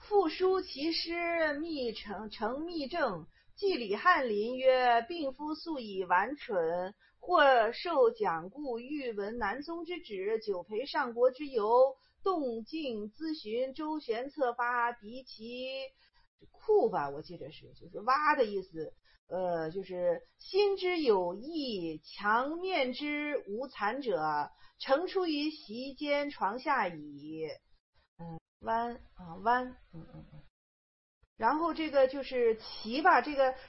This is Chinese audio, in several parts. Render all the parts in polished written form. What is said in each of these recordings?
复书其师，密成密政。季李翰林曰：病夫素以顽蠢，或受讲故，欲闻南宗之旨，久陪上国之由，动静咨询，周旋策发，敌其库吧，我记得是就是挖的意思。就是心之有意，强面之无残者，诚出于席间床下矣。弯，然后这个就是齐吧，这个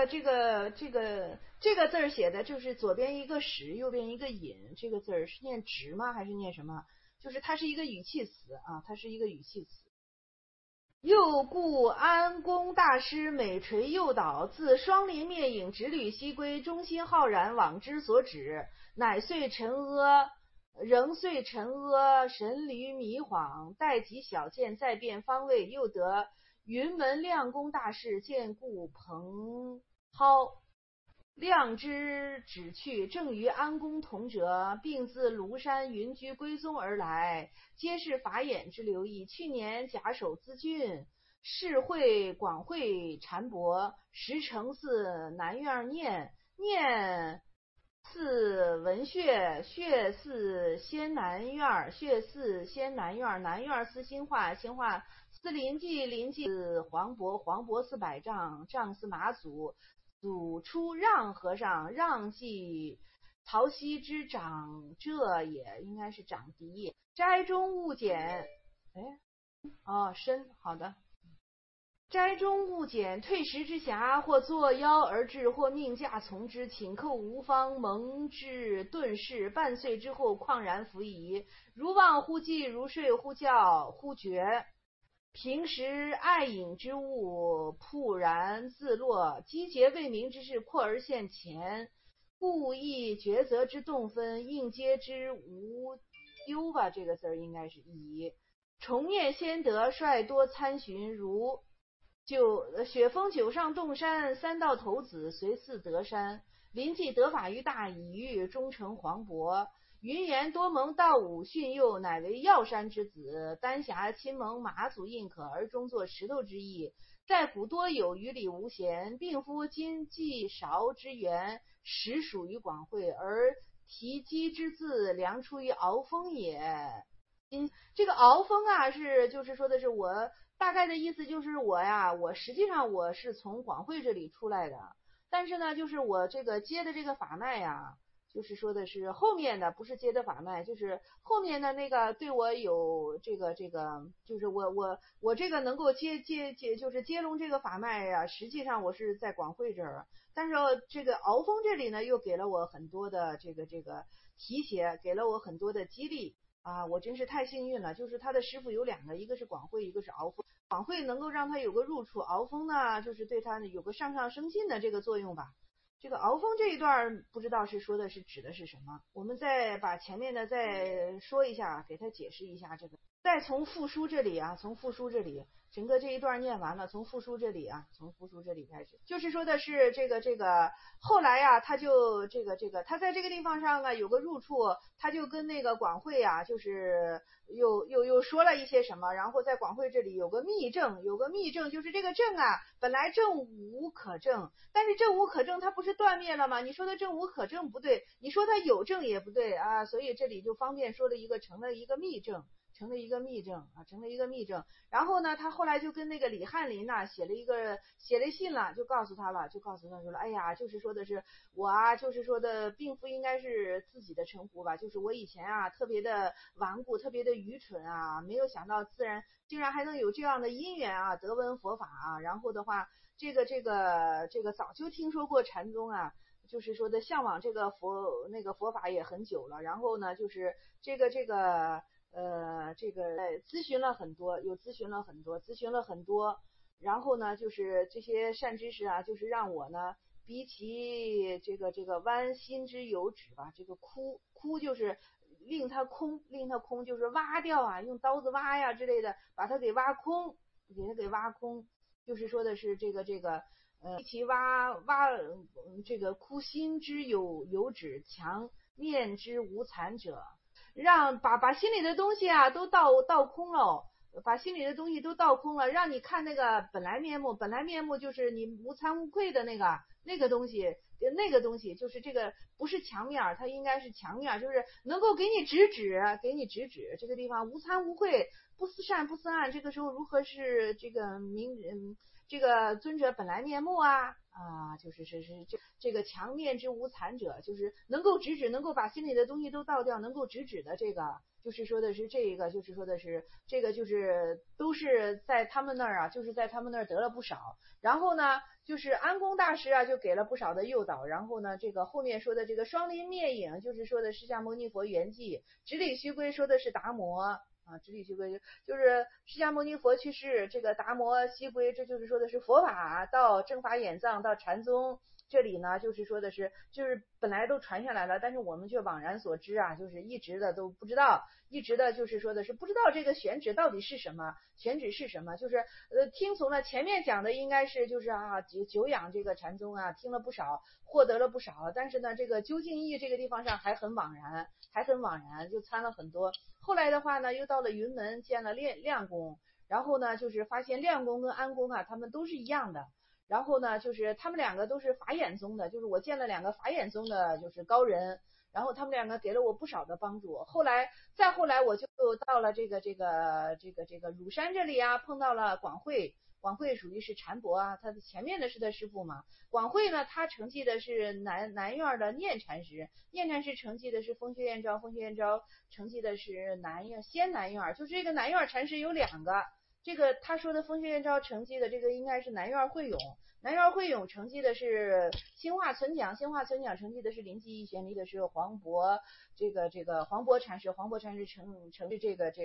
字儿写的就是左边一个使，右边一个引，这个字儿是念直吗？还是念什么？就是它是一个语气词啊，它是一个语气词。又故安公大师每垂诱导，自双林灭影，直履西归，中心浩然，往之所指，乃遂沉阿，仍遂沉阿，神驴迷恍，待及小见，再变方位，又得云门亮公大士见故蓬蒿，亮之指去，正与安公同辙，并自庐山云居归宗而来，皆是法眼之流意。去年假手资郡，世会广会禅伯，时承寺南院念似文穴，穴似仙南院，穴似仙南院，南院似兴化，兴化似临济，临济似黄渤，黄渤似百丈，丈似马祖，祖出让和尚，让系曹溪之长者也，应该是长笛也。斋中勿减，申，好的。斋中勿减，退食之暇，或作邀而至，或命驾从之，请叩无方，蒙至顿世，半岁之后旷然弗疑，如忘忽记，如睡忽觉，忽觉平时爱饮之物猝然自落，机节未明之事扩而现前，故意抉择之动分，应接之无忧吧，这个字儿应该是以重念先得，率多参寻，如雪峰九上洞山，三道头子随寺得山，临济得法于大乙喻，终成黄渤。云言多蒙道武训诱，乃为药山之子，丹霞亲蒙马祖印可，而终作石头之意。在古多有于理无闲，病夫今季韶之源，实属于广会，而提机之字量出于鳌峰也。这个鳌峰啊，就是说的是我大概的意思，就是我实际上我是从广会这里出来的，但是呢，就是我这个接的这个法脉呀，就是说的是后面的，不是接的法脉，就是后面的那个对我有这个，就是我这个能够就是接龙这个法脉呀，实际上我是在广会这儿，但是这个鳌峰这里呢，又给了我很多的这个提携，给了我很多的激励。我真是太幸运了，就是他的师傅有两个，一个是广会，一个是鳌峰。广会能够让他有个入处，鳌峰呢，就是对他有个上上升进的这个作用吧。这个鳌峰这一段不知道是说的是指的是什么，我们再把前面的再说一下，给他解释一下这个。再从复书这里整个这一段念完了，从复书这里开始，就是说的是这个后来呀，他就他在这个地方上啊有个入处，他就跟那个广会啊，就是又说了一些什么，然后在广会这里有个密证，就是这个证啊，本来证无可证，但是证无可证它不是断灭了吗？你说它证无可证不对，你说它有证也不对啊，所以这里就方便说了一个成了一个密证。然后呢，他后来就跟那个李翰林呐写了信了，就告诉他说了，哎呀，就是说的是我啊，就是说的病夫应该是自己的称呼吧，就是我以前啊特别的顽固，特别的愚蠢啊，没有想到竟然还能有这样的因缘啊，得闻佛法啊，然后的话，这个早就听说过禅宗啊。就是说的向往这个佛法也很久了，然后呢，就是咨询了很多，然后呢，就是这些善知识啊，就是让我呢，比起这个弯心之有止吧，这个枯就是令它空，就是挖掉啊，用刀子挖呀之类的，把它给挖空，就是说的是这个其挖这个枯心之有止，强面之无残者，让把心里的东西啊都倒空了， 把心里的东西都倒空了，让你看那个本来面目。本来面目就是你无惭无愧的那个东西，那个东西就是这个不是墙面，它应该是墙面，就是能够给你直指这个地方无惭无愧，不思善不思暗。这个时候如何是这个这个尊者本来面目啊？就是这个墙面之无残者，就是能够直指，能够把心里的东西都倒掉，能够直指的这个，就是说的是这个，就是说的是这个，就是都是在他们那儿啊，就是在他们那儿得了不少。然后呢，就是安公大师啊，就给了不少的诱导。然后呢，这个后面说的这个双林灭影，就是说的释迦牟尼佛圆寂；直理须归说的是达摩。直理须归就是释迦牟尼佛去世，这个达摩西归，这就是说的是佛法到正法眼藏到禅宗。这里呢，就是说的是，就是本来都传下来了，但是我们却惘然所知啊，就是一直的都不知道，一直的就是说的是不知道这个选址到底是什么，选址是什么，就是听从了前面讲的应该是就是久仰这个禅宗啊，听了不少，获得了不少，但是呢，这个究竟义这个地方上还很惘然，就参了很多。后来的话呢，又到了云门见了亮公，然后呢，就是发现亮公跟安公啊，他们都是一样的。然后呢，就是他们两个都是法眼宗的，就是我见了两个法眼宗的，就是高人，然后他们两个给了我不少的帮助。再后来我就到了这个乳山这里啊，碰到了广慧。广慧属于是禅伯啊，他的前面的是他师父嘛。广慧呢，他承继的是南院的念禅师，念禅师承继的是风穴燕昭，风穴燕昭承继的是先南院，就是这个南院禅师有两个。这个他说的风穴燕昭承继的这个应该是南院慧永，南院慧永承继的是兴化存讲，兴化存讲承继的是灵济义玄离的是黄渤，黄渤禅师，黄渤禅师承继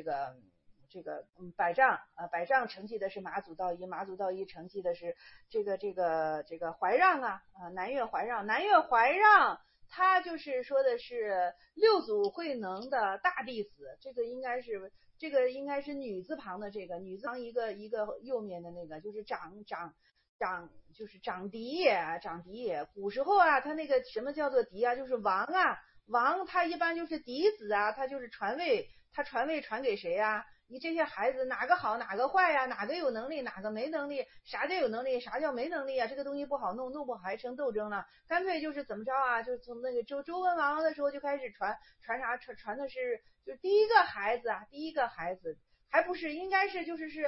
百丈承继的是马祖道一，马祖道一承继的是这个怀让啊，南岳怀让，南岳怀让。他就是说的是六祖慧能的大弟子，这个应该是女字旁的，这个女字旁一个右面的那个就是就是长嫡也。古时候啊，他那个什么叫做嫡啊，就是王啊，王他一般就是嫡子啊，他就是传位，他传位传给谁啊？你这些孩子哪个好哪个坏呀？哪个有能力哪个没能力？啥叫有能力啥叫没能力啊？这个东西不好弄不好还成斗争了。干脆就是怎么着啊？就从那个周文王的时候就开始传的是就第一个孩子啊，第一个孩子还不是应该是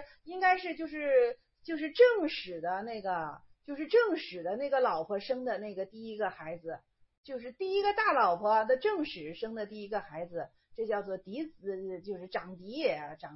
正史的那个就是正史的那个老婆生的那个第一个孩子，就是第一个大老婆的正史生的第一个孩子。这叫做嫡子，就是长嫡也，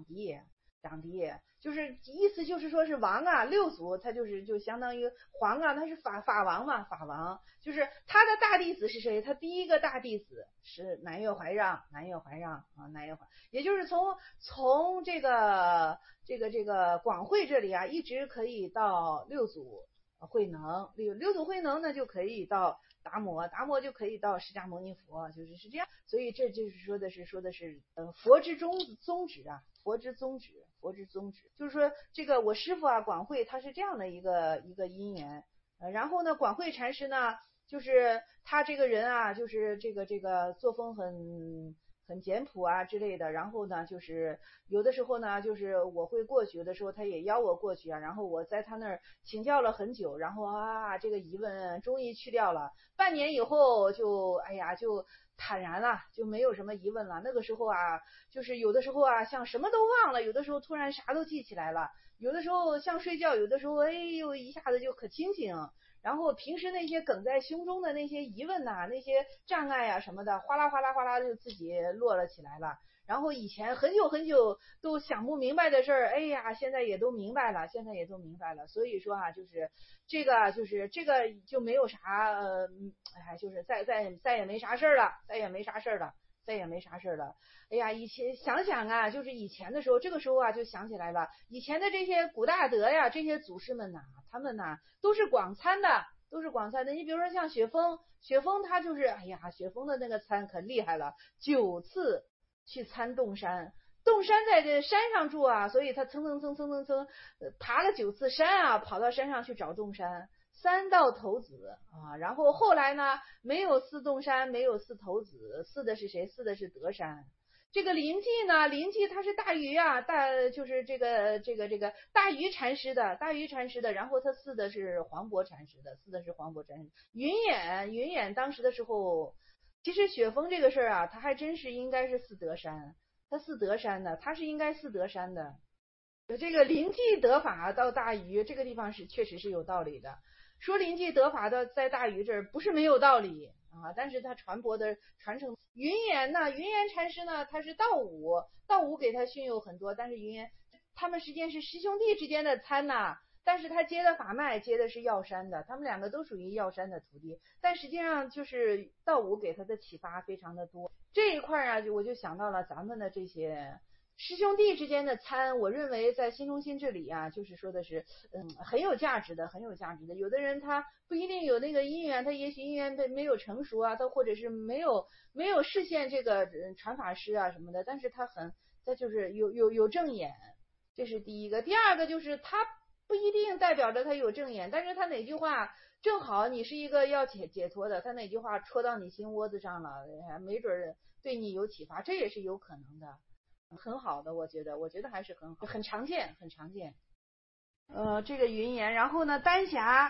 就是意思就是说是王啊，六祖他就相当于皇啊，他是法王嘛，法王就是他的大弟子是谁？他第一个大弟子是南岳怀让，也就是从这个广慧这里啊，一直可以到六祖慧能，六祖慧能呢就可以到达摩就可以到释迦牟尼佛，是这样。所以这就是说的是佛之宗旨啊，佛之宗旨，就是说这个我师父啊广慧他是这样的一个因缘。然后呢广慧禅师呢，就是他这个人啊，就是这个作风很简朴啊之类的。然后呢就是有的时候呢，就是我会过去，有的时候他也邀我过去啊，然后我在他那儿请教了很久，然后这个疑问终于去掉了。半年以后就坦然了，就没有什么疑问了。那个时候啊，就是有的时候啊像什么都忘了，有的时候突然啥都记起来了，有的时候像睡觉，有的时候一下子就可清醒。然后平时那些梗在胸中的那些疑问呐，那些障碍啊什么的，哗啦哗啦哗啦就自己落了起来了。然后以前很久都想不明白的事儿，现在也都明白了，所以说啊，就是这个就没有啥就是再也没啥事儿了。以前想想啊，就是以前的时候，这个时候啊就想起来了，以前的这些古大德呀，这些祖师们呐，他们呐都是广参的。你比如说像雪峰他就是雪峰的那个参可厉害了，9次去参洞山在这山上住啊，所以他蹭爬了9次山啊，跑到山上去找洞山。3到头子啊，然后后来呢，没有4洞山，没有4头子，4的是谁？4的是德山。 这个临济呢，临济它是大禹啊，就是这个大禹禅师的，然后他祀的是黄渤禅师的，云偃当时的时候，其实雪峰这个事儿啊，他还真是应该是祀德山，他是应该祀德山的。这个临济得法到大禹这个地方确实是有道理的，说临济得法的在大禹这儿不是没有道理啊，但是他传承云偃禅师呢，他是道武给他训诱很多，但是云偃他们之间是师兄弟之间的参呐，但是他接的法脉接的是药山的，他们两个都属于药山的徒弟，但实际上就是道武给他的启发非常的多。这一块啊，我就想到了咱们的这些师兄弟之间的参，我认为在心中心这里啊，就是说的是很有价值的。有的人他不一定有那个因缘，他也许因缘没有成熟啊，他或者是没有实现这个传法师啊什么的，但是他就是有正眼，这是第一个。第二个就是他不一定代表着他有正眼，但是他哪句话正好你是一个要解脱的，他哪句话戳到你心窝子上了，没准对你有启发，这也是有可能的。很好的，我觉得还是很好，很常见。这个云岩，然后呢，丹霞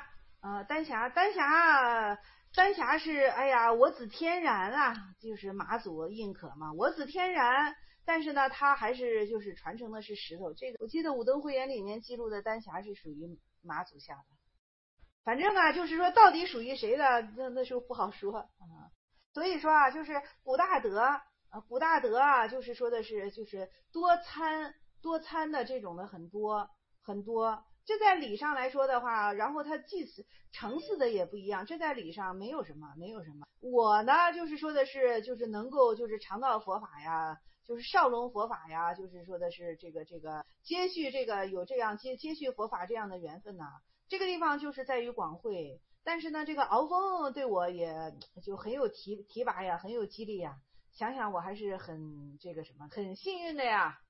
是，哎呀，我子天然啊，就是马祖印可嘛，我子天然，但是呢，他还是就是传承的是石头。这个我记得《武登会演》里面记录的丹霞是属于马祖下的，反正啊，就是说到底属于谁的，那时候不好说啊。所以说啊，就是古大德啊，就是说的是就是多参的这种的很多。这在理上来说的话，然后他祭祀成祀的也不一样，这在理上没有什么。我呢，就是说的是就是能够就是常道佛法呀，就是少龙佛法呀，就是说的是这个接续这个有这样接续佛法这样的缘分呐。这个地方就是在于广会，但是呢，这个鳌峰对我也就很有提拔呀，很有激励呀。想想我还是很很幸运的呀。